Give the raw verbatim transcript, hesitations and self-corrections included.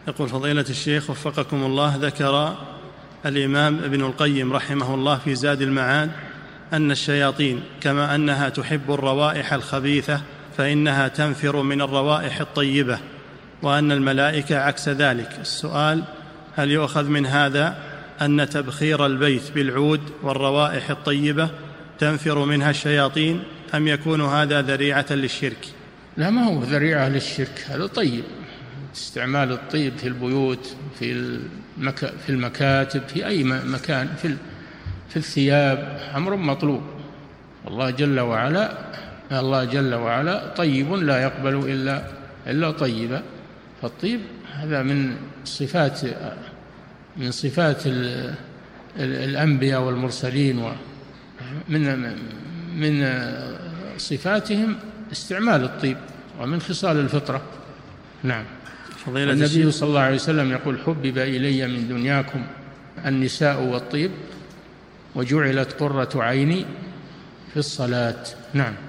يقول فضيلة الشيخ وفقكم الله، ذكر الإمام ابن القيم رحمه الله في زاد المعاد أن الشياطين كما أنها تحب الروائح الخبيثة فإنها تنفر من الروائح الطيبة، وأن الملائكة عكس ذلك. السؤال: هل يؤخذ من هذا أن تبخير البيت بالعود والروائح الطيبة تنفر منها الشياطين، أم يكون هذا ذريعة للشرك؟ لا، ما هو ذريعة للشرك، هذا طيب. استعمال الطيب في البيوت، في المك... في المكاتب، في أي مكان، في في الثياب، أمر مطلوب. الله جل وعلا الله جل وعلا طيب لا يقبل إلا إلا طيبا، فالطيب هذا من صفات من صفات الأنبياء والمرسلين، ومن من صفاتهم استعمال الطيب، ومن خصال الفطرة. نعم. النبي صلى الله عليه وسلم يقول: حبب إلي من دنياكم النساء والطيب وجعلت قرة عيني في الصلاة. نعم.